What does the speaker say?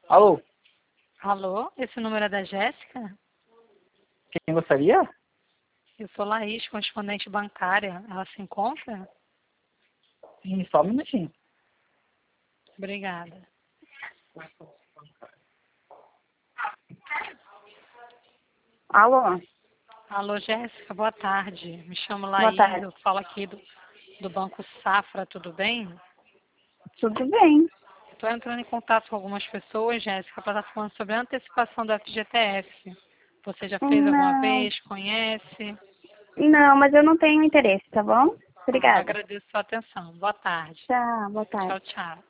Alô, Alô, esse número é da Jéssica? quem gostaria? Eu sou Laís, correspondente bancária. Ela se encontra? Sim, só um minutinho. Obrigada. Alô, Alô, Jéssica, boa tarde. Me chamo boa Laís, tarde. eu falo aqui do Banco Safra, tudo bem? Tudo bem? Estou entrando em contato com algumas pessoas, Jéssica, para estar falando sobre a antecipação do FGTS. Você já fez alguma Não, vez? Conhece? não, mas eu não tenho interesse, tá bom? Eu Obrigada. agradeço a sua atenção. Boa tarde. Tchau, boa tarde. Tchau, tchau.